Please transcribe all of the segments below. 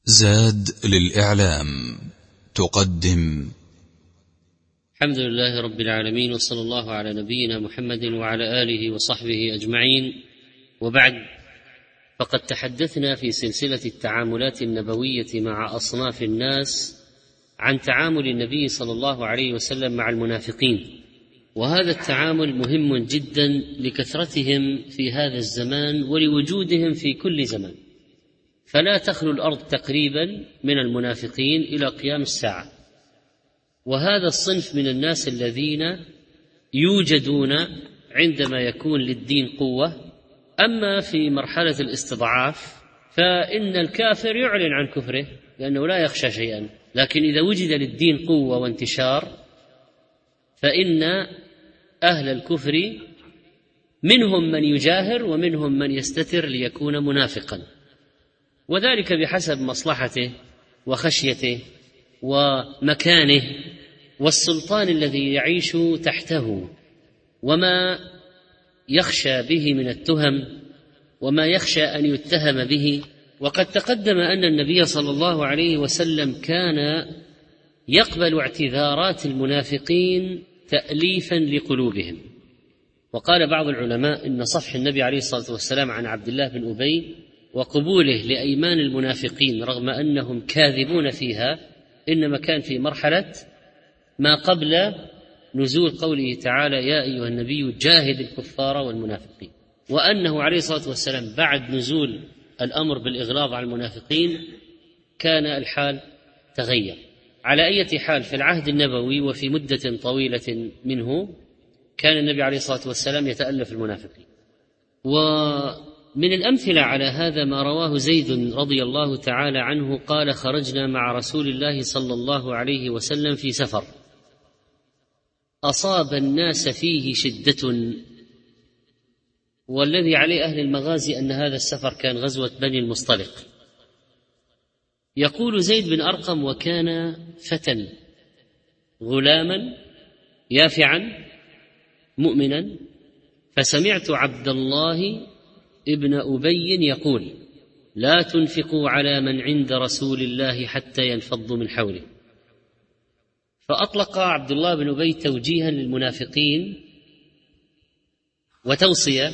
زاد للإعلام تقدم. الحمد لله رب العالمين، وصلى الله على نبينا محمد وعلى آله وصحبه أجمعين، وبعد، فقد تحدثنا في سلسلة التعاملات النبوية مع أصناف الناس عن تعامل النبي صلى الله عليه وسلم مع المنافقين، وهذا التعامل مهم جدا لكثرتهم في هذا الزمان ولوجودهم في كل زمان، فلا تخلو الأرض تقريبا من المنافقين إلى قيام الساعة. وهذا الصنف من الناس الذين يوجدون عندما يكون للدين قوة، أما في مرحلة الاستضعاف فإن الكافر يعلن عن كفره لأنه لا يخشى شيئا، لكن إذا وجد للدين قوة وانتشار فإن أهل الكفر منهم من يجاهر ومنهم من يستتر ليكون منافقا، وذلك بحسب مصلحته وخشيته ومكانه والسلطان الذي يعيش تحته، وما يخشى به من التهم وما يخشى أن يتهم به. وقد تقدم أن النبي صلى الله عليه وسلم كان يقبل اعتذارات المنافقين تأليفا لقلوبهم، وقال بعض العلماء إن صفح النبي عليه الصلاة والسلام عن عبد الله بن أبي وقبوله لأيمان المنافقين رغم أنهم كاذبون فيها إنما كان في مرحلة ما قبل نزول قوله تعالى يا أيها النبي جاهد الكفار والمنافقين، وأنه عليه الصلاة والسلام بعد نزول الأمر بالإغلاظ على المنافقين كان الحال تغير. على أي حال في العهد النبوي وفي مدة طويلة منه كان النبي عليه الصلاة والسلام يتألف المنافقين. ومن الأمثلة على هذا ما رواه زيد رضي الله تعالى عنه قال خرجنا مع رسول الله صلى الله عليه وسلم في سفر أصاب الناس فيه شدة، والذي عليه أهل المغازي أن هذا السفر كان غزوة بني المصطلق. يقول زيد بن أرقم وكان فتى غلاما يافعا مؤمنا، فسمعت عبد الله ابن أبي يقول لا تنفقوا على من عند رسول الله حتى ينفضوا من حوله، فأطلق عبد الله بن أبي توجيها للمنافقين وتوصية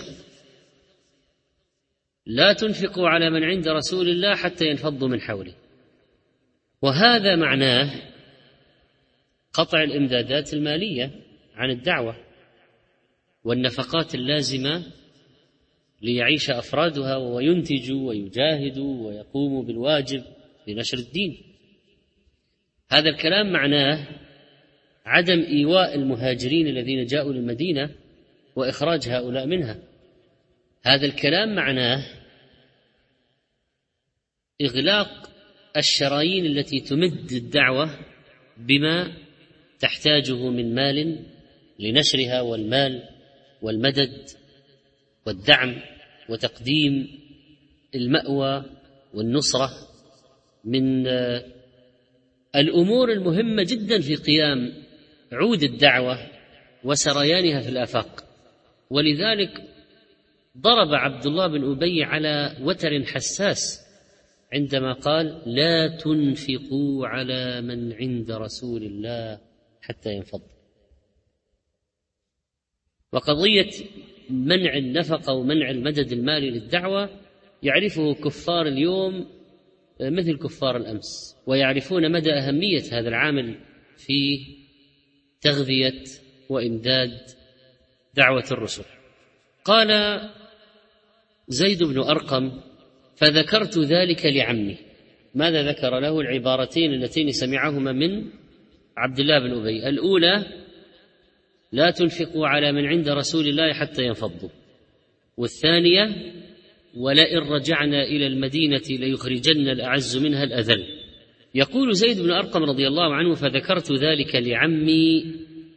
لا تنفقوا على من عند رسول الله حتى ينفضوا من حوله، وهذا معناه قطع الإمدادات المالية عن الدعوة والنفقات اللازمة ليعيش أفرادها وينتجوا ويجاهدوا ويقوموا بالواجب لنشر الدين. هذا الكلام معناه عدم إيواء المهاجرين الذين جاءوا للمدينة وإخراج هؤلاء منها. هذا الكلام معناه إغلاق الشرايين التي تمد الدعوة بما تحتاجه من مال لنشرها، والمال والمدد والدعم وتقديم المأوى والنصرة من الأمور المهمة جدا في قيام عود الدعوة وسريانها في الآفاق. ولذلك ضرب عبد الله بن أبي على وتر حساس عندما قال لا تنفقوا على من عند رسول الله حتى ينفض. وقضية منع النفقة ومنع المدد المالي للدعوة يعرفه كفار اليوم مثل كفار الأمس، ويعرفون مدى أهمية هذا العامل في تغذية وإمداد دعوة الرسل. قال زيد بن أرقم فذكرت ذلك لعمي. ماذا ذكر له؟ العبارتين اللتين سمعهما من عبد الله بن أبي، الأولى لا تنفقوا على من عند رسول الله حتى ينفضوا، والثانية ولئن رجعنا إلى المدينة ليخرجن الأعز منها الأذل. يقول زيد بن أرقم رضي الله عنه فذكرت ذلك لعمي،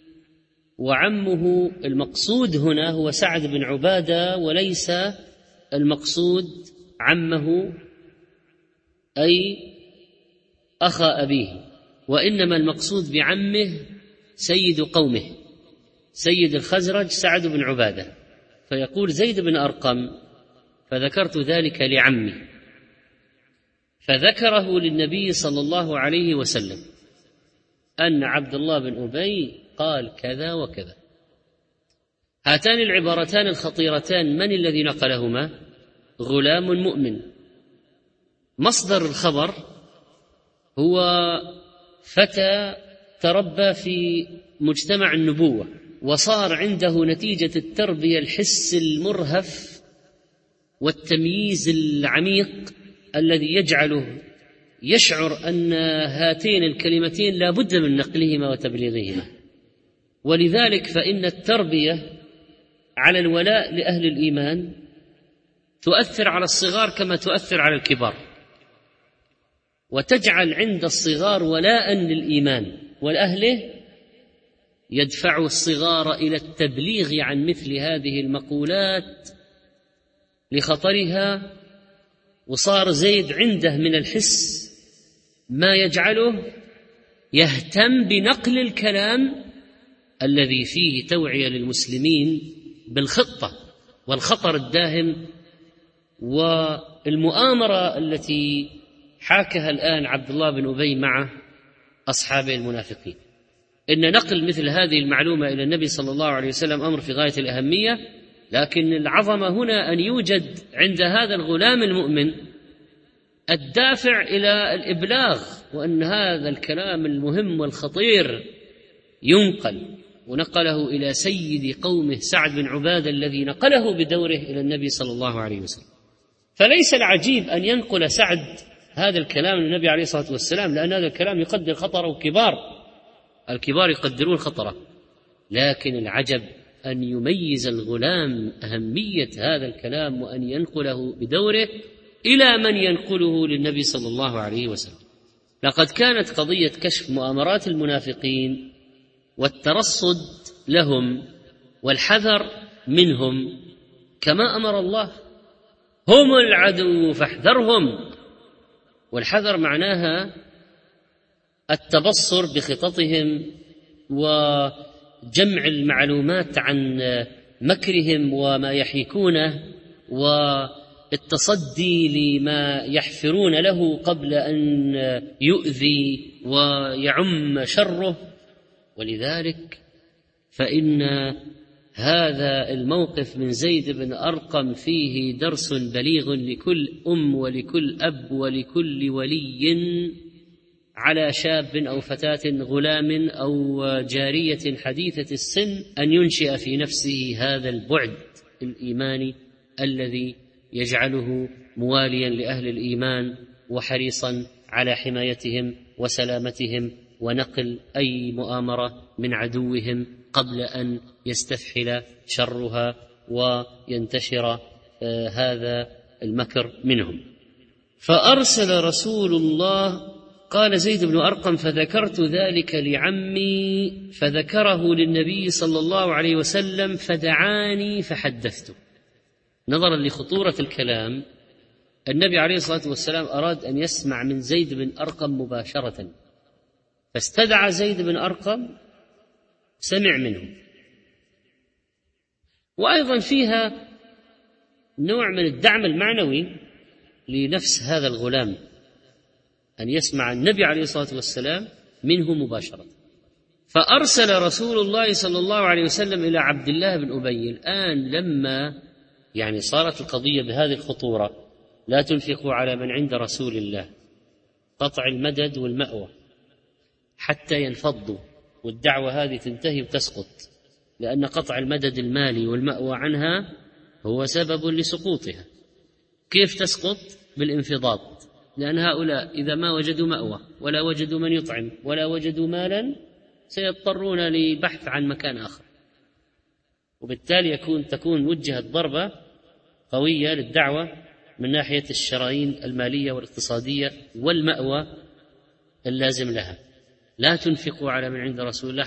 وعمه المقصود هنا هو سعد بن عبادة، وليس المقصود عمه أي أخا أبيه، وإنما المقصود بعمه سيد قومه سيد الخزرج سعد بن عبادة. فيقول زيد بن أرقم فذكرت ذلك لعمي، فذكره للنبي صلى الله عليه وسلم أن عبد الله بن أبي قال كذا وكذا. هاتان العبارتان الخطيرتان من الذي نقلهما؟ غلام مؤمن. مصدر الخبر هو فتى تربى في مجتمع النبوة، وصار عنده نتيجة التربية الحس المرهف والتمييز العميق الذي يجعله يشعر أن هاتين الكلمتين لا بد من نقلهما وتبليغهما. ولذلك فإن التربية على الولاء لأهل الإيمان تؤثر على الصغار كما تؤثر على الكبار، وتجعل عند الصغار ولاء للإيمان، والأهله يدفع الصغار إلى التبليغ عن مثل هذه المقولات لخطرها. وصار زيد عنده من الحس ما يجعله يهتم بنقل الكلام الذي فيه توعية للمسلمين بالخطة والخطر الداهم والمؤامرة التي حاكها الآن عبد الله بن أبي مع أصحابه المنافقين. إن نقل مثل هذه المعلومة إلى النبي صلى الله عليه وسلم أمر في غاية الأهمية، لكن العظمة هنا أن يوجد عند هذا الغلام المؤمن الدافع إلى الإبلاغ، وأن هذا الكلام المهم والخطير ينقل، ونقله إلى سيد قومه سعد بن عبادة الذي نقله بدوره إلى النبي صلى الله عليه وسلم. فليس العجيب أن ينقل سعد هذا الكلام للنبي عليه الصلاة والسلام، لأن هذا الكلام يقدر خطره الكبار يقدرون خطره، لكن العجب أن يميز الغلام أهمية هذا الكلام وأن ينقله بدوره إلى من ينقله للنبي صلى الله عليه وسلم. لقد كانت قضية كشف مؤامرات المنافقين والترصد لهم والحذر منهم كما أمر الله: هم العدو فاحذرهم. والحذر معناها التبصر بخططهم وجمع المعلومات عن مكرهم وما يحيكونه والتصدي لما يحفرون له قبل أن يؤذي ويعم شره. ولذلك فإن هذا الموقف من زيد بن أرقم فيه درس بليغ لكل أم ولكل أب ولكل ولي على شاب أو فتاة غلام أو جارية حديثة السن أن ينشئ في نفسه هذا البعد الإيماني الذي يجعله مواليا لأهل الإيمان وحريصا على حمايتهم وسلامتهم ونقل أي مؤامرة من عدوهم قبل أن يستفحل شرها وينتشر هذا المكر منهم. فأرسل رسول الله، قال زيد بن أرقم: فذكرت ذلك لعمي فذكره للنبي صلى الله عليه وسلم فدعاني فحدثته. نظرا لخطورة الكلام، النبي عليه الصلاة والسلام أراد أن يسمع من زيد بن أرقم مباشرة، فاستدعى زيد بن أرقم، سمع منه. وأيضا فيها نوع من الدعم المعنوي لنفس هذا الغلام أن يسمع النبي عليه الصلاة والسلام منه مباشرة. فأرسل رسول الله صلى الله عليه وسلم إلى عبد الله بن أبي. الآن لما صارت القضية بهذه الخطورة: لا تنفقوا على من عند رسول الله، قطع المدد والمأوى حتى ينفضوا، والدعوة هذه تنتهي وتسقط، لأن قطع المدد المالي والمأوى عنها هو سبب لسقوطها. كيف تسقط؟ بالانفضاض، لأن هؤلاء إذا ما وجدوا مأوى ولا وجدوا من يطعم ولا وجدوا مالا سيضطرون لبحث عن مكان آخر، وبالتالي تكون وجهت ضربة قوية للدعوة من ناحية الشرايين المالية والاقتصادية والمأوى اللازم لها. لا تنفقوا على من عند رسول الله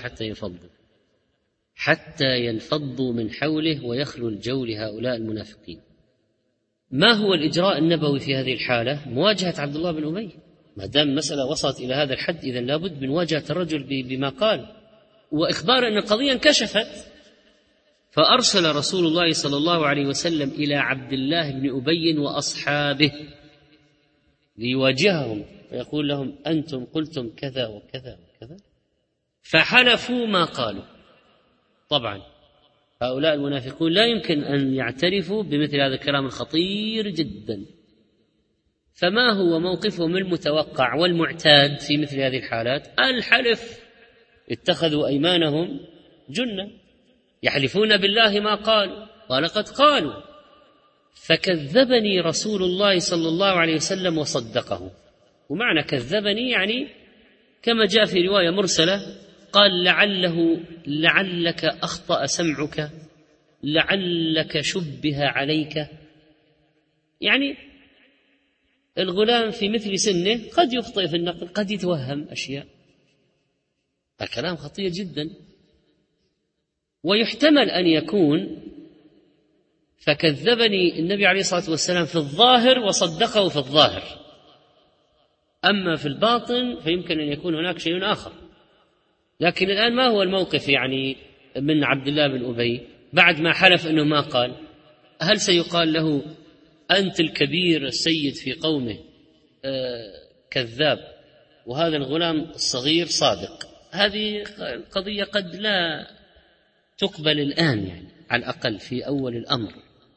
حتى ينفضوا من حوله ويخلو الجو لهؤلاء المنافقين. ما هو الإجراء النبوي في هذه الحالة؟ مواجهة عبد الله بن أبي. ما دام المسألة وصلت إلى هذا الحد، إذن لابد من مواجهة الرجل بما قال وإخبار أن القضية انكشفت. فأرسل رسول الله صلى الله عليه وسلم إلى عبد الله بن أبي وأصحابه ليواجههم ويقول لهم أنتم قلتم كذا وكذا وكذا، فحلفوا ما قالوا. طبعا هؤلاء المنافقون لا يمكن أن يعترفوا بمثل هذا الكلام الخطير جدا. فما هو موقفهم المتوقع والمعتاد في مثل هذه الحالات؟ الحلف. اتخذوا أيمانهم جنة، يحلفون بالله ما قالوا ولقد قالوا. فكذبني رسول الله صلى الله عليه وسلم وصدقه. ومعنى كذبني يعني كما جاء في رواية مرسلة قال لعلك أخطأ سمعك، لعلك شبه عليك، يعني الغلام في مثل سنه قد يخطئ في النقل، قد يتوهم أشياء. الكلام خطير جدا. ويحتمل أن يكون فكذبني النبي عليه الصلاة والسلام في الظاهر وصدقه في الظاهر، أما في الباطن فيمكن أن يكون هناك شيء آخر. لكن الآن ما هو الموقف يعني من عبد الله بن أبي بعد ما حلف أنه ما قال؟ هل سيقال له أنت الكبير السيد في قومه كذاب وهذا الغلام الصغير صادق؟ هذه قضية قد لا تقبل الآن، يعني على الأقل في أول الأمر.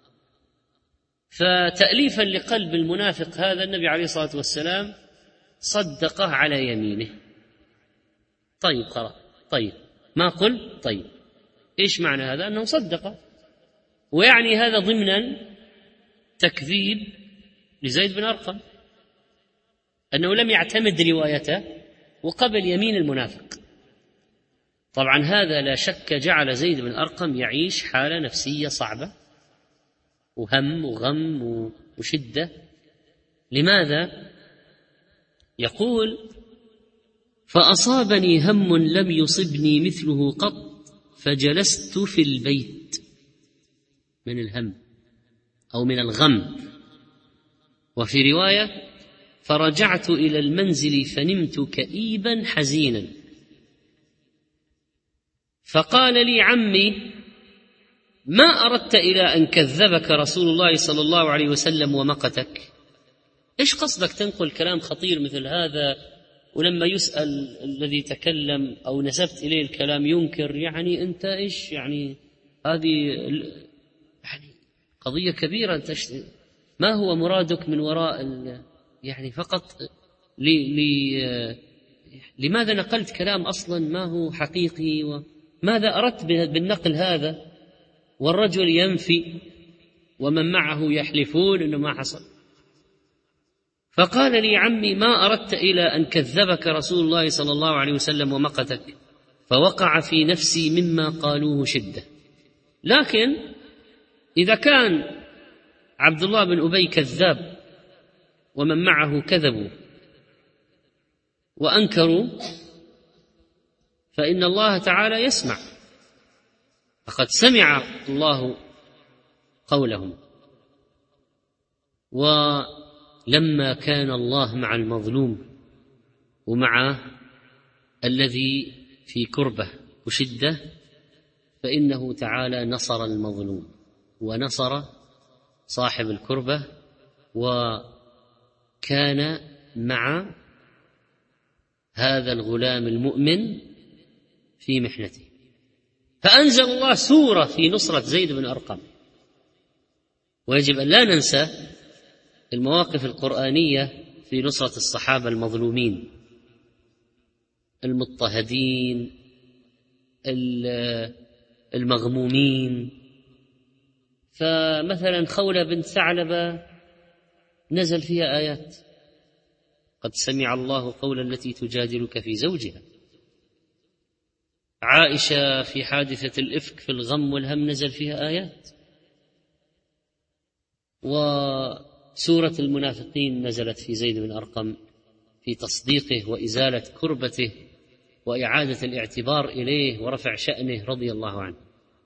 فتأليفا لقلب المنافق هذا النبي عليه الصلاة والسلام صدقه على يمينه. طيب خلاص، طيب ما قل، طيب إيش معنى هذا؟ أنه صدقه، ويعني هذا ضمنا تكذيب لزيد بن أرقم، أنه لم يعتمد روايته وقبل يمين المنافق. طبعا هذا لا شك جعل زيد بن أرقم يعيش حالة نفسية صعبة وهم وغم وشدة. لماذا؟ يقول فأصابني هم لم يصبني مثله قط فجلست في البيت، من الهم أو من الغم. وفي رواية فرجعت إلى المنزل فنمت كئيبا حزينا، فقال لي عمي ما أردت إلى أن كذبك رسول الله صلى الله عليه وسلم ومقتك؟ إيش قصدك تنقل كلام خطير مثل هذا ولما يسأل الذي تكلم أو نسبت إليه الكلام ينكر؟ يعني أنت إيش يعني؟ هذه يعني قضية كبيرة. ما هو مرادك من وراء يعني فقط لماذا نقلت كلام أصلا ما هو حقيقي؟ وماذا أردت بالنقل هذا؟ والرجل ينفي ومن معه يحلفون أنه ما حصل. فقال لي عمي ما أردت إلى أن كذبك رسول الله صلى الله عليه وسلم ومقتك، فوقع في نفسي مما قالوه شدة. لكن إذا كان عبد الله بن أبي كذاب ومن معه كذبوا وأنكروا فإن الله تعالى يسمع، فقد سمع الله قولهم. ولما كان الله مع المظلوم ومع الذي في كربة وشدة فإنه تعالى نصر المظلوم ونصر صاحب الكربة، وكان مع هذا الغلام المؤمن في محنته. فأنزل الله سورة في نصرة زيد بن أرقم. ويجب أن لا ننسى المواقف القرآنية في نصرة الصحابة المظلومين المضطهدين المغمومين. فمثلا خولة بنت ثعلبة نزل فيها آيات قد سمع الله قول التي تجادلك في زوجها. عائشة في حادثة الإفك في الغم والهم نزل فيها آيات. وسورة المنافقين نزلت في زيد بن أرقم في تصديقه وإزالة كربته وإعادة الاعتبار إليه ورفع شأنه رضي الله عنه.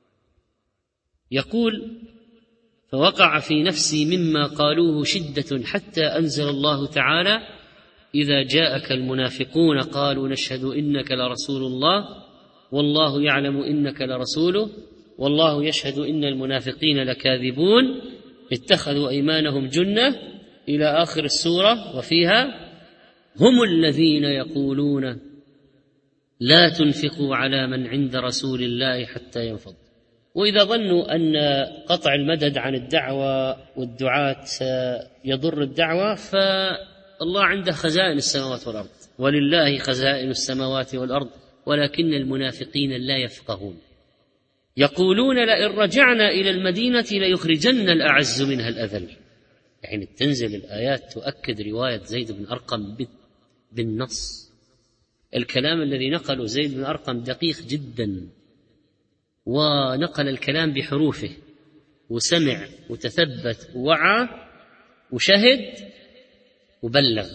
يقول فوقع في نفسي مما قالوه شدة حتى أنزل الله تعالى إذا جاءك المنافقون قالوا نشهد إنك لرسول الله والله يعلم إنك لرسوله والله يشهد إن المنافقين لكاذبون اتخذوا أيمانهم جنة إلى آخر السورة، وفيها هم الذين يقولون لا تنفقوا على من عند رسول الله حتى ينفض. وإذا ظنوا أن قطع المدد عن الدعوة والدعاة يضر الدعوة، فالله عنده خزائن السماوات والأرض، ولله خزائن السماوات والأرض ولكن المنافقين لا يفقهون. يقولون لئن رجعنا إلى المدينة ليخرجن الأعز منها الأذل. يعني تنزل الآيات تؤكد رواية زيد بن أرقم بالنص. الكلام الذي نقله زيد بن أرقم دقيق جدا، ونقل الكلام بحروفه، وسمع وتثبت ووعى وشهد وبلغ،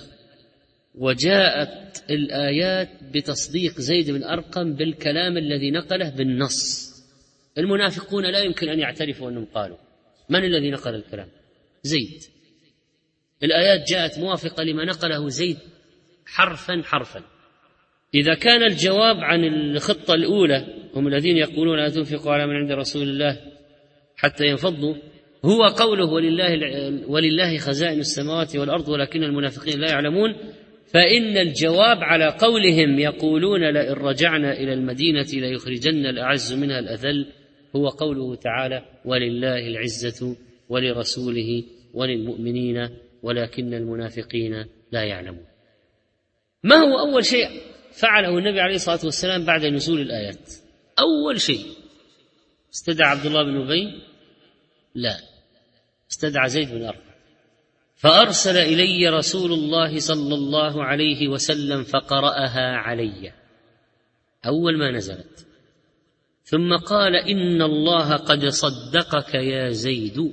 وجاءت الآيات بتصديق زيد بن أرقم بالكلام الذي نقله بالنص. المنافقون لا يمكن أن يعترفوا أنهم قالوا. من الذي نقل الكلام؟ زيد. الآيات جاءت موافقة لما نقله زيد حرفا حرفا. إذا كان الجواب عن الخطة الأولى، هم الذين يقولون لا تنفقوا على من عند رسول الله حتى ينفضوا، هو قوله ولله خزائن السماوات والأرض ولكن المنافقين لا يعلمون، فإن الجواب على قولهم يقولون لئن رجعنا إلى المدينة ليخرجن الأعز منها الأذل هو قوله تعالى ولله العزة ولرسوله وللمؤمنين ولكن المنافقين لا يعلمون. ما هو أول شيء فعله النبي عليه الصلاة والسلام بعد نزول الآيات؟ أول شيء استدعى عبد الله بن أبي؟ لا، استدعى زيد بن أرقم، فأرسل إلي رسول الله صلى الله عليه وسلم فقرأها علي أول ما نزلت، ثم قال إن الله قد صدقك يا زيد.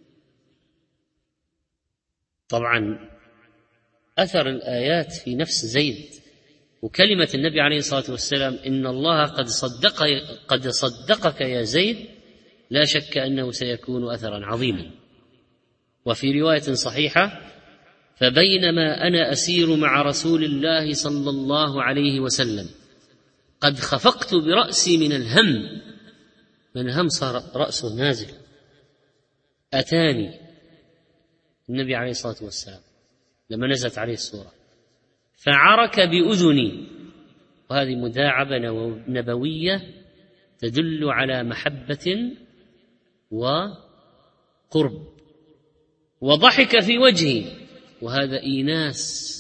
طبعا أثر الآيات في نفس زيد، وكلمة النبي عليه الصلاة والسلام إن الله قد صدقك يا زيد لا شك أنه سيكون أثرا عظيما. وفي رواية صحيحة فبينما أنا أسير مع رسول الله صلى الله عليه وسلم قد خفقت برأسي من الهم صار رأسه نازل، أتاني النبي عليه الصلاة والسلام لما نزلت عليه السورة فعرك بأذني، وهذه مداعبة نبوية تدل على محبة وقرب، وضحك في وجهي، وهذا إيناس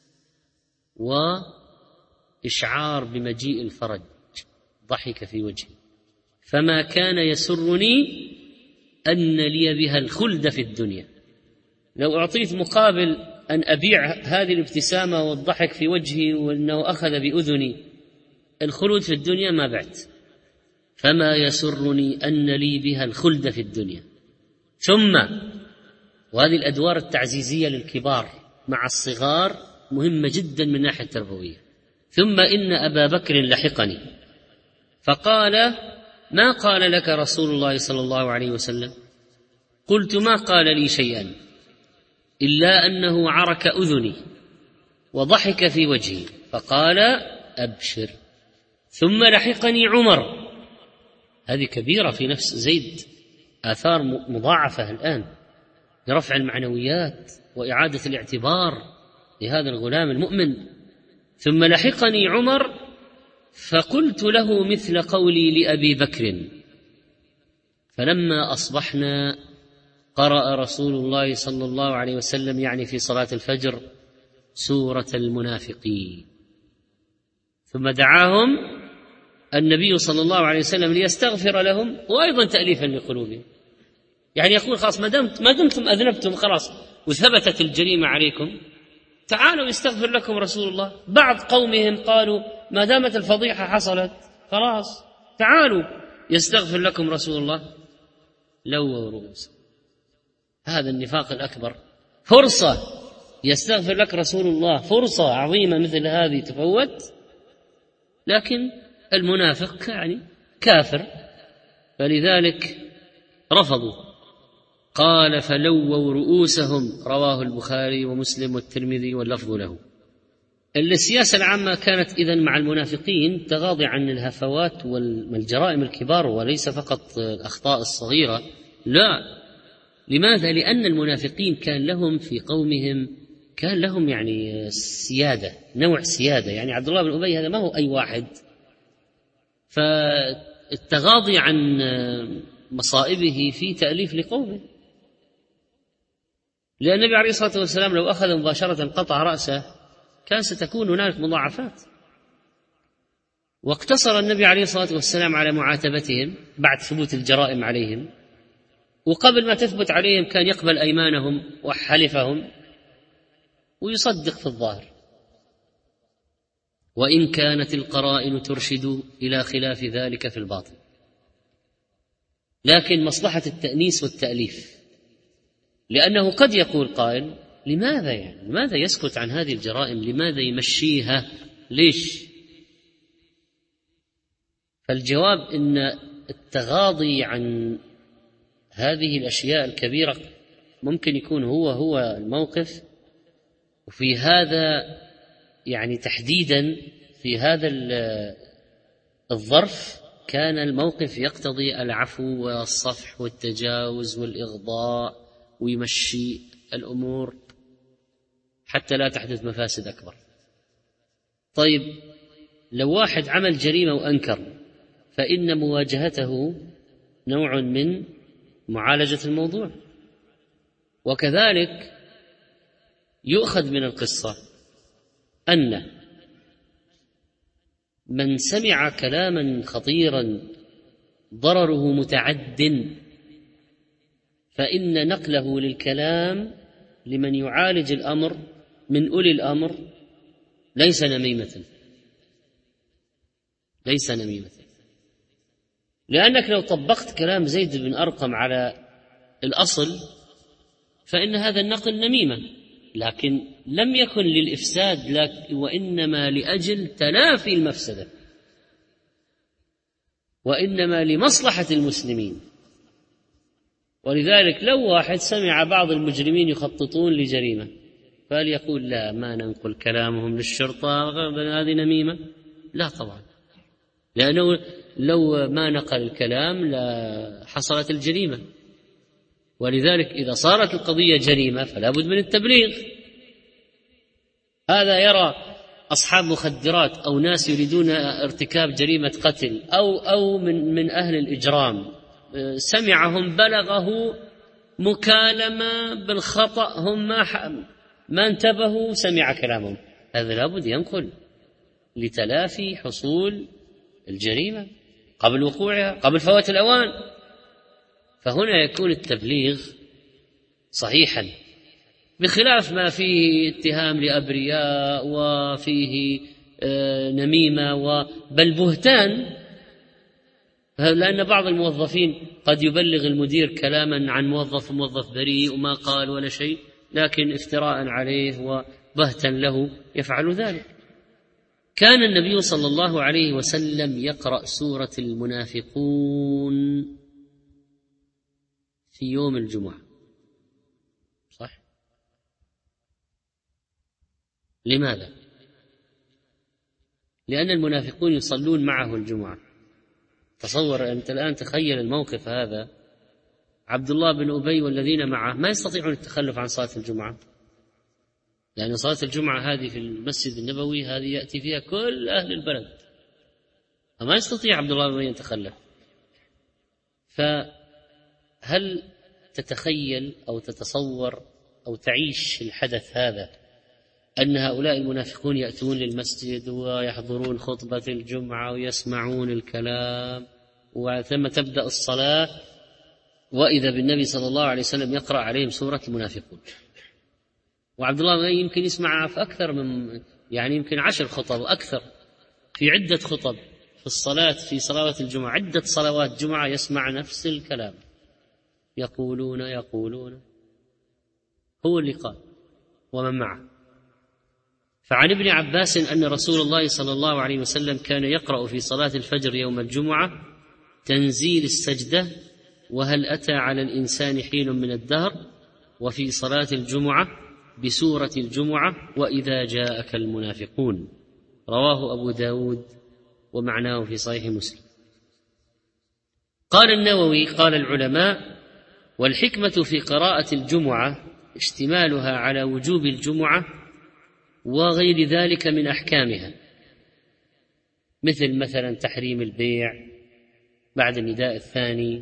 وإشعار بمجيء الفرج، ضحك في وجهي، فما كان يسرني أن لي بها الخلد في الدنيا. لو أعطيت مقابل أن أبيع هذه الابتسامة والضحك في وجهي وأنه أخذ بأذني الخلود في الدنيا ما بعت، فما يسرني أن لي بها الخلد في الدنيا. ثم، وهذه الأدوار التعزيزية للكبار مع الصغار مهمة جدا من ناحية تربوية، ثم إن أبا بكر لحقني فقال ما قال لك رسول الله صلى الله عليه وسلم؟ قلت ما قال لي شيئا إلا أنه عرك أذني وضحك في وجهي، فقال أبشر. ثم لحقني عمر، هذه كبيرة في نفس زيد، آثار مضاعفة الآن لرفع المعنويات وإعادة الاعتبار لهذا الغلام المؤمن. ثم لحقني عمر فقلت له مثل قولي لأبي بكر، فلما أصبحنا قرأ رسول الله صلى الله عليه وسلم يعني في صلاة الفجر سورة المنافقين، ثم دعاهم النبي صلى الله عليه وسلم ليستغفر لهم وأيضا تأليفا لقلوبهم. يعني يقول خلاص ما دمتم أذنبتم خلاص وثبتت الجريمة عليكم، تعالوا يستغفر لكم رسول الله. بعض قومهم قالوا ما دامت الفضيحة حصلت خلاص تعالوا يستغفر لكم رسول الله، لووا رؤوسهم. هذا النفاق الأكبر. فرصة يستغفر لك رسول الله، فرصة عظيمة مثل هذه تفوت، لكن المنافق يعني كافر، فلذلك رفضوا. قال فلووا رؤوسهم، رواه البخاري ومسلم والترمذي واللفظ له. السياسة العامة كانت إذن مع المنافقين تغاضي عن الهفوات والجرائم الكبار وليس فقط الأخطاء الصغيرة، لا، لماذا؟ لأن المنافقين كان لهم في قومهم يعني سيادة، نوع سيادة. يعني عبد الله بن أبي هذا ما هو أي واحد، فالتغاضي عن مصائبه في تأليف لقومه. لأن النبي عليه الصلاة والسلام لو أخذ مباشرة قطع رأسه كان ستكون هناك مضاعفات. واقتصر النبي عليه الصلاة والسلام على معاتبتهم بعد ثبوت الجرائم عليهم، وقبل ما تثبت عليهم كان يقبل أيمانهم وحلفهم ويصدق في الظاهر، وإن كانت القرائن ترشد إلى خلاف ذلك في الباطن. لكن مصلحة التأنيس والتأليف، لأنه قد يقول قائل لماذا يسكت عن هذه الجرائم؟ لماذا يمشيها؟ ليش؟ فالجواب إن التغاضي عن هذه الأشياء الكبيرة ممكن يكون هو الموقف. وفي هذا يعني تحديدا في هذا الظرف كان الموقف يقتضي العفو والصفح والتجاوز والإغضاء، ويمشي الأمور حتى لا تحدث مفاسد أكبر. طيب لو واحد عمل جريمة وأنكر، فإن مواجهته نوع من معالجة الموضوع. وكذلك يؤخذ من القصة أن من سمع كلاما خطيرا ضرره متعد، فإن نقله للكلام لمن يعالج الأمر من أولي الأمر ليس نميمة، لأنك لو طبقت كلام زيد بن أرقم على الأصل فإن هذا النقل نميمة، لكن لم يكن للإفساد، وإنما لأجل تلافي المفسدة، وإنما لمصلحة المسلمين. ولذلك لو واحد سمع بعض المجرمين يخططون لجريمة فليقول لا، ما ننقل كلامهم للشرطة، هذه نميمة. لا طبعا، لأنه لو ما نقل الكلام لحصلت الجريمة. ولذلك إذا صارت القضية جريمة فلا بد من التبليغ. هذا يرى أصحاب مخدرات أو ناس يريدون ارتكاب جريمة قتل أو من أهل الإجرام، سمعهم بلغه مكالمة بالخطأ، هم ما انتبهوا، سمع كلامهم، هذا لابد ينقل لتلافي حصول الجريمة قبل وقوعها، قبل فوات الأوان. فهنا يكون التبليغ صحيحا، بخلاف ما فيه اتهام لأبرياء وفيه نميمة بل بهتان. لأن بعض الموظفين قد يبلغ المدير كلاما عن موظف بريء وما قال ولا شيء، لكن افتراء عليه وبهتا له يفعل ذلك. كان النبي صلى الله عليه وسلم يقرأ سورة المنافقون في يوم الجمعة، صح؟ لماذا؟ لأن المنافقون يصلون معه الجمعة. تصور أنت الآن، تخيل الموقف هذا، عبد الله بن أبي والذين معه ما يستطيعون التخلف عن صلاة الجمعة، لأن صلاة الجمعة هذه في المسجد النبوي هذه يأتي فيها كل أهل البلد، فما يستطيع عبد الله بن أبي أن يتخلف. فهل تتخيل أو تتصور أو تعيش الحدث هذا، أن هؤلاء المنافقون يأتون للمسجد ويحضرون خطبة الجمعة ويسمعون الكلام، وثم تبدأ الصلاة وإذا بالنبي صلى الله عليه وسلم يقرأ عليهم سورة المنافقون، وعبد الله يمكن يسمعها في أكثر من يمكن 10 خطب أكثر، في عدة خطب في الصلاة، في صلوات الجمعة، عدة صلوات جمعة يسمع نفس الكلام، يقولون هو اللي قال ومن معه. فعن ابن عباس أن رسول الله صلى الله عليه وسلم كان يقرأ في صلاة الفجر يوم الجمعة تنزيل السجدة وهل أتى على الإنسان حين من الدهر، وفي صلاة الجمعة بسورة الجمعة وإذا جاءك المنافقون. رواه أبو داود ومعناه في صحيح مسلم. قال النووي: قال العلماء والحكمة في قراءة الجمعة اشتمالها على وجوب الجمعة وغير ذلك من أحكامها، مثلا تحريم البيع بعد النداء الثاني،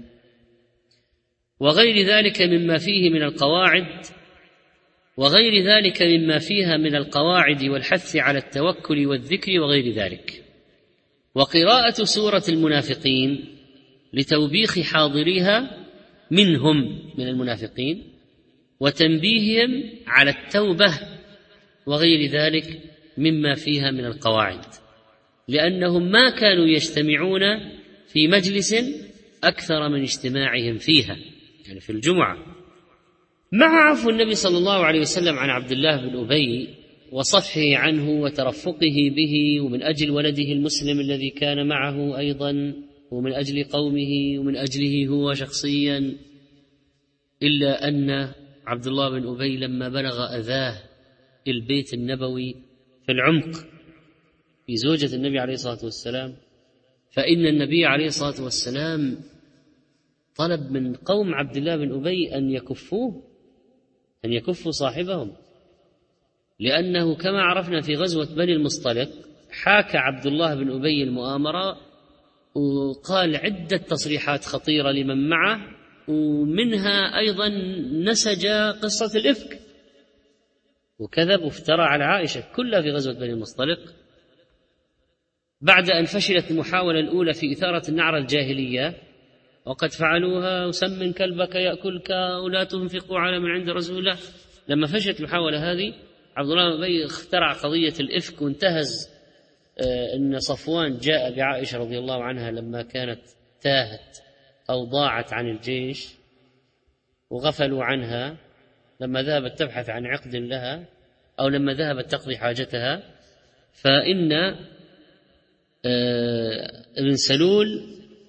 وغير ذلك مما فيه من القواعد، وغير ذلك مما فيها من القواعد والحث على التوكل والذكر وغير ذلك. وقراءة سورة المنافقين لتوبيخ حاضريها منهم من المنافقين وتنبيههم على التوبة وغير ذلك مما فيها من القواعد، لأنهم ما كانوا يجتمعون في مجلس أكثر من اجتماعهم فيها، يعني في الجمعة. مع عفو النبي صلى الله عليه وسلم عن عبد الله بن أبي وصفحه عنه وترفقه به، ومن أجل ولده المسلم الذي كان معه أيضا، ومن أجل قومه، ومن أجله هو شخصيا، إلا أن عبد الله بن أبي لما بلغ أذاه البيت النبوي في العمق في زوجة النبي عليه الصلاة والسلام، فإن النبي عليه الصلاة والسلام طلب من قوم عبد الله بن أبي أن يكفوا صاحبهم، لأنه كما عرفنا في غزوة بني المصطلق حاكى عبد الله بن أبي المؤامرة وقال عدة تصريحات خطيرة لمن معه، ومنها أيضا نسج قصة الإفك وكذب وافترى على عائشة، كلها في غزوة بني المصطلق، بعد أن فشلت المحاولة الأولى في إثارة النعرة الجاهلية وقد فعلوها وسمن كلبك يأكلك ولا تنفقوا على من عند رسول الله. لما فشلت المحاولة هذه عبد الله بن أبي اخترع قضية الإفك، وانتهز أن صفوان جاء بعائشة رضي الله عنها لما كانت تاهت أو ضاعت عن الجيش وغفلوا عنها لما ذهبت تبحث عن عقد لها أو لما ذهبت تقضي حاجتها، فإن ابن سلول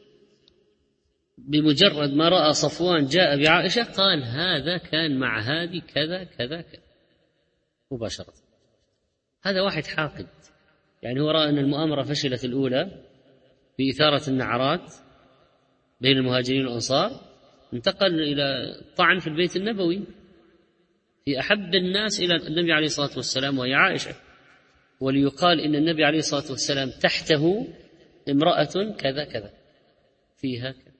بمجرد ما رأى صفوان جاء بعائشة قال هذا كان مع هذه كذا كذا كذا مباشرة. هذا واحد حاقد، يعني هو رأى أن المؤامرة فشلت الأولى بإثارة النعرات بين المهاجرين والأنصار، انتقل إلى طعن في البيت النبوي في أحب الناس إلى النبي عليه الصلاة والسلام وهي عائشة، وليقال إن النبي عليه الصلاة والسلام تحته امرأة كذا كذا فيها كذا،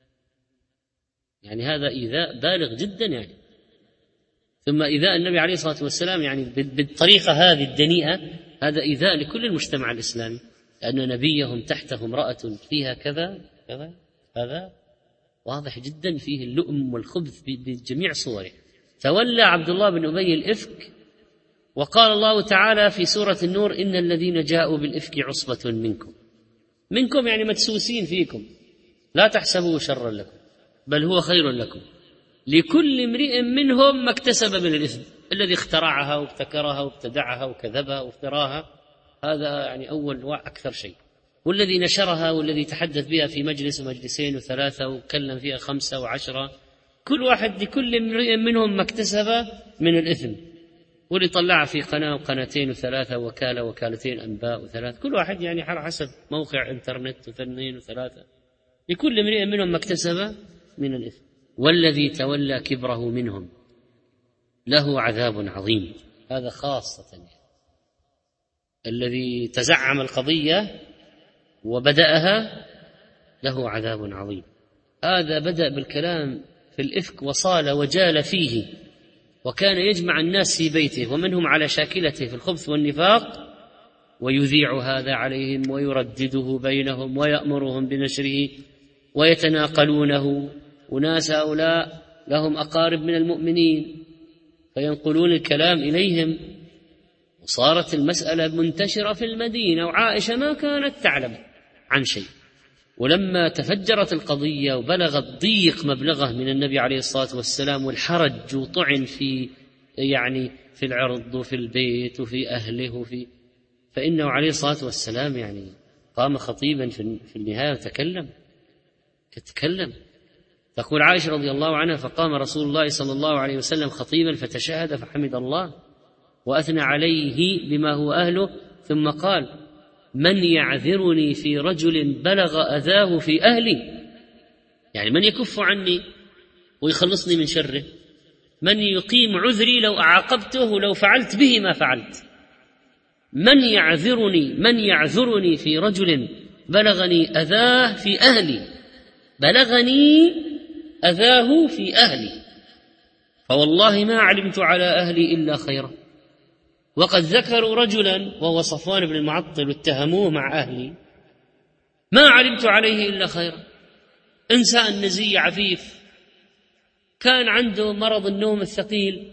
يعني هذا إيذاء بالغ جدا يعني. ثم إيذاء النبي عليه الصلاة والسلام يعني بالطريقة هذه الدنيئة هذا إيذاء لكل المجتمع الإسلامي، لأن نبيهم تحته امرأة فيها كذا كذا، هذا واضح جدا فيه اللؤم والخبث بجميع صوره. تولى عبد الله بن أبي الإفك، وقال الله تعالى في سورة النور إن الذين جاءوا بالإفك عصبة منكم يعني مدسوسين فيكم، لا تحسبوه شرا لكم بل هو خير لكم، لكل امرئ منهم ما اكتسب من الإثم، الذي اخترعها وابتكرها وابتدعها وكذبها وافتراها هذا يعني أول وأكثر شيء، والذي نشرها والذي تحدث بها في مجلس ومجلسين وثلاثة وكلم فيها 5 و10، كل واحد لكل امرئ منهم ما اكتسب من الإثم، واللي طلعها في قناة وقناتين و3 وكالة وكالتين أنباء و3، كل واحد يعني على حسب موقع انترنت و2 و3، لكل امرئ منهم ما اكتسب من الإثم، والذي تولى كبره منهم له عذاب عظيم. هذا خاصة الذي تزعم القضية وبدأها له عذاب عظيم. هذا بدأ بالكلام في الإفك وصال وجال فيه، وكان يجمع الناس في بيته ومنهم على شاكلته في الخبث والنفاق، ويذيع هذا عليهم ويردده بينهم ويأمرهم بنشره ويتناقلونه، وناس هؤلاء لهم أقارب من المؤمنين فينقلون الكلام إليهم، وصارت المسألة منتشرة في المدينة، وعائشة ما كانت تعلم عن شيء. ولما تفجرت القضية وبلغت ضيق مبلغه من النبي عليه الصلاة والسلام والحرج وطعن في يعني في العرض وفي البيت وفي أهله فإنه عليه الصلاة والسلام يعني قام خطيبا في النهاية وتكلم. تقول عائشة رضي الله عنها فقام رسول الله صلى الله عليه وسلم خطيبا فتشهد فحمد الله وأثنى عليه بما هو أهله، ثم قال من يعذرني في رجل بلغ أذاه في أهلي، يعني من يكف عني ويخلصني من شره؟ من يقيم عذري لو أعاقبته لو فعلت به ما فعلت؟ من يعذرني في رجل بلغني أذاه في أهلي، بلغني أذاه في أهلي، فوالله ما علمت على أهلي إلا خيرا. وقد ذكروا رجلا وهو صفوان بن المعطل واتهموه مع أهلي، ما علمت عليه إلا خيرا. إنسان نزي عفيف، كان عنده مرض النوم الثقيل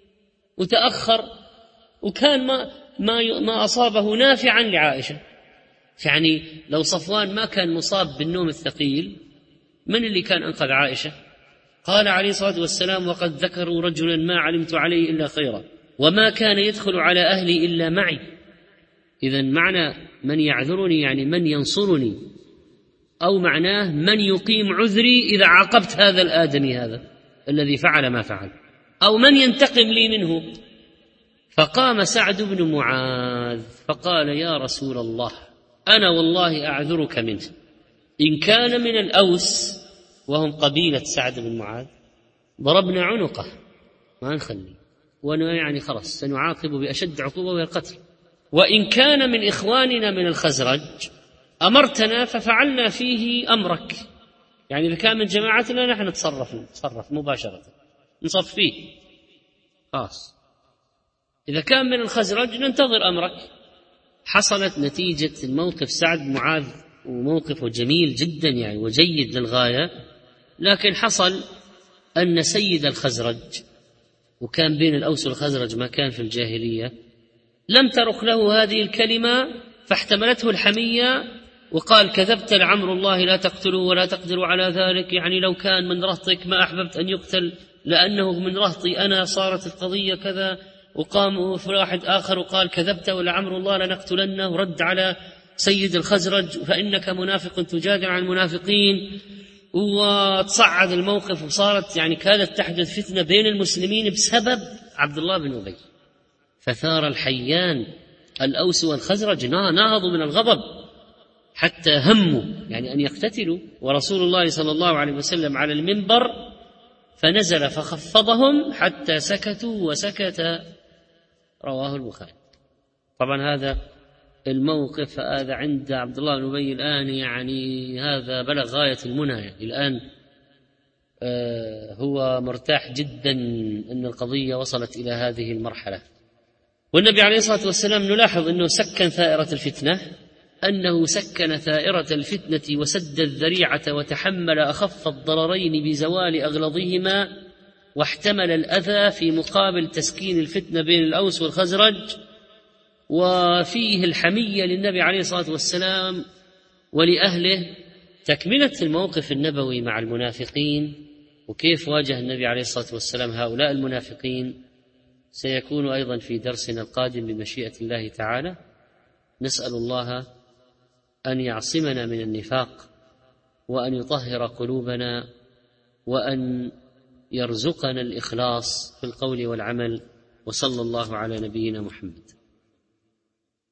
وتأخر، وكان ما أصابه نافعا لعائشة. يعني لو صفوان ما كان مصاب بالنوم الثقيل، من اللي كان أنقذ عائشة؟ قال عليه الصلاة والسلام: وقد ذكروا رجلا ما علمت عليه إلا خيرا، وما كان يدخل على أهلي إلا معي. إذن معنى من يعذرني يعني من ينصرني، أو معناه من يقيم عذري إذا عاقبت هذا الآدمي هذا الذي فعل ما فعل، أو من ينتقم لي منه. فقام سعد بن معاذ فقال: يا رسول الله، أنا والله أعذرك منه، إن كان من الأوس وهم قبيلة سعد بن معاذ ضربنا عنقه ما نخلي، وأنا يعني خلاص سنعاقب بأشد عقوبة وهي القتل. وإن كان من إخواننا من الخزرج أمرتنا ففعلنا فيه أمرك، يعني إذا كان من جماعتنا نحن نتصرف مباشرة نصفيه خلاص، إذا كان من الخزرج ننتظر أمرك. حصلت نتيجة الموقف سعد بن معاذ، وموقفه جميل جدا يعني وجيد للغاية، لكن حصل أن سيد الخزرج، وكان بين الأوس والخزرج ما كان في الجاهلية، لم ترق له هذه الكلمة، فاحتملته الحمية وقال: كذبت لعمر الله لا تقتلوا ولا تقدروا على ذلك، يعني لو كان من رهطك ما أحببت أن يقتل لأنه من رهطي أنا صارت القضية كذا. وقام واحد آخر وقال: كذبت ولعمر الله لنقتلنه، ورد على سيد الخزرج: فإنك منافق تجادل عن المنافقين. وتصعد الموقف، وصارت يعني كادت تحدث فتنة بين المسلمين بسبب عبد الله بن أبي. فثار الحيان الأوس والخزرج، نهضوا من الغضب حتى هموا يعني أن يقتتلوا، ورسول الله صلى الله عليه وسلم على المنبر فنزل فخفضهم حتى سكتوا وسكت. رواه البخاري. طبعا هذا الموقف هذا عند عبد الله بن أبي الآن يعني هذا بلغ غاية المنى، يعني الآن هو مرتاح جدا أن القضية وصلت إلى هذه المرحلة. والنبي عليه الصلاة والسلام نلاحظ أنه سكن ثائرة الفتنة، وسد الذريعة، وتحمل أخف الضررين بزوال أغلظهما، واحتمل الأذى في مقابل تسكين الفتنة بين الأوس والخزرج. وفيه الحمية للنبي عليه الصلاة والسلام ولأهله، تكملة الموقف النبوي مع المنافقين وكيف واجه النبي عليه الصلاة والسلام هؤلاء المنافقين سيكون أيضا في درسنا القادم بمشيئة الله تعالى. نسأل الله أن يعصمنا من النفاق، وأن يطهر قلوبنا، وأن يرزقنا الإخلاص في القول والعمل. وصلى الله على نبينا محمد.